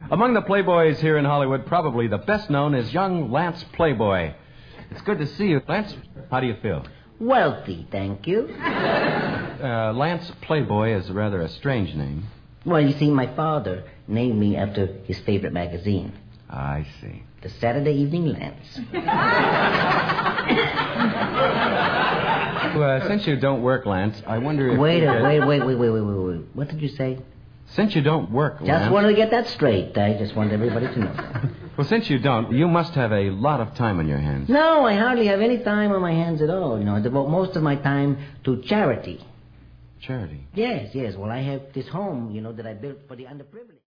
Among the playboys here in Hollywood, probably the best known is young Lance Playboy. It's good to see you. Lance, how do you feel? Wealthy, thank you. Lance Playboy is rather a strange name. Well, you see, my father named me after his favorite magazine. I see. The Saturday Evening Lance. Since you don't work, Lance, I wonder if... Wait. What did you say? Since you don't work, Lance... Just wanted to get that straight. I just wanted everybody to know that. Well, since you don't, you must have a lot of time on your hands. No, I hardly have any time on my hands at all. I devote most of my time to charity. Charity? Yes. Well, I have this home, that I built for the underprivileged.